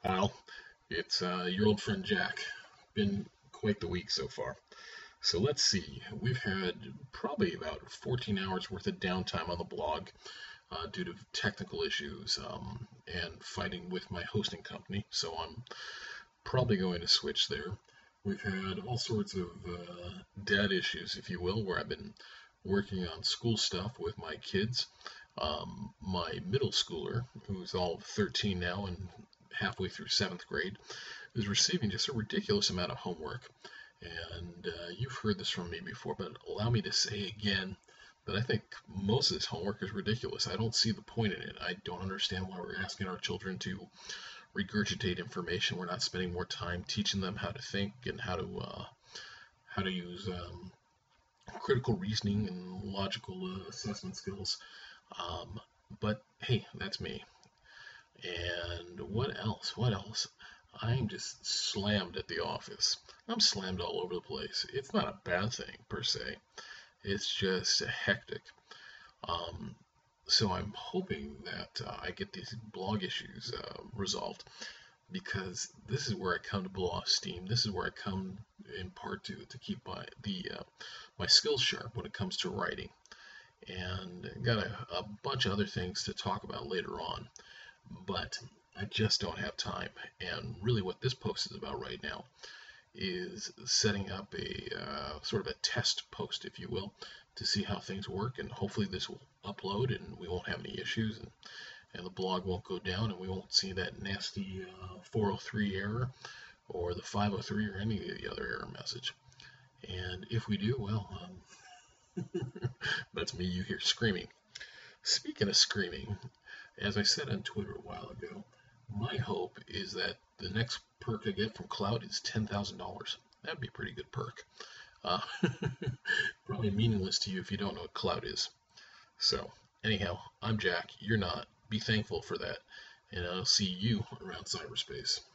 Al, it's your old friend Jack. Been quite the week so far. So let's see. We've had probably about 14 hours worth of downtime on the blog due to technical issues and fighting with my hosting company. So I'm probably going to switch there. We've had all sorts of dad issues, if you will, where I've been working on school stuff with my kids. My middle schooler, who's all 13 now and halfway through seventh grade, is receiving just a ridiculous amount of homework. And you've heard this from me before, but allow me to say again that I think most of this homework is ridiculous. I don't see the point in it. I don't understand why we're asking our children to regurgitate information. We're not spending more time teaching them how to think and how to use critical reasoning and logical assessment skills. Um, but hey, that's me. And what else? What else? I'm just slammed at the office. I'm slammed all over the place. It's not a bad thing per se. It's just hectic. Um, so I'm hoping that I get these blog issues resolved because this is where I come to blow off steam. This is where I come in part to keep my skills sharp when it comes to writing. And got a bunch of other things to talk about later on, but I just don't have time. And really, what this post is about right now is setting up a sort of a test post, if you will, to see how things work. And hopefully, this will upload and we won't have any issues, and the blog won't go down, and we won't see that nasty 403 error or the 503 or any of the other error message. And if we do, well, that's me you hear screaming. Speaking of screaming, as I said on Twitter a while ago, my hope is that the next perk I get from Cloud is $10,000. That'd be a pretty good perk. Uh, Probably meaningless to you if you don't know what Cloud is. So, anyhow, I'm Jack. You're not. Be thankful for that. And I'll see you around cyberspace.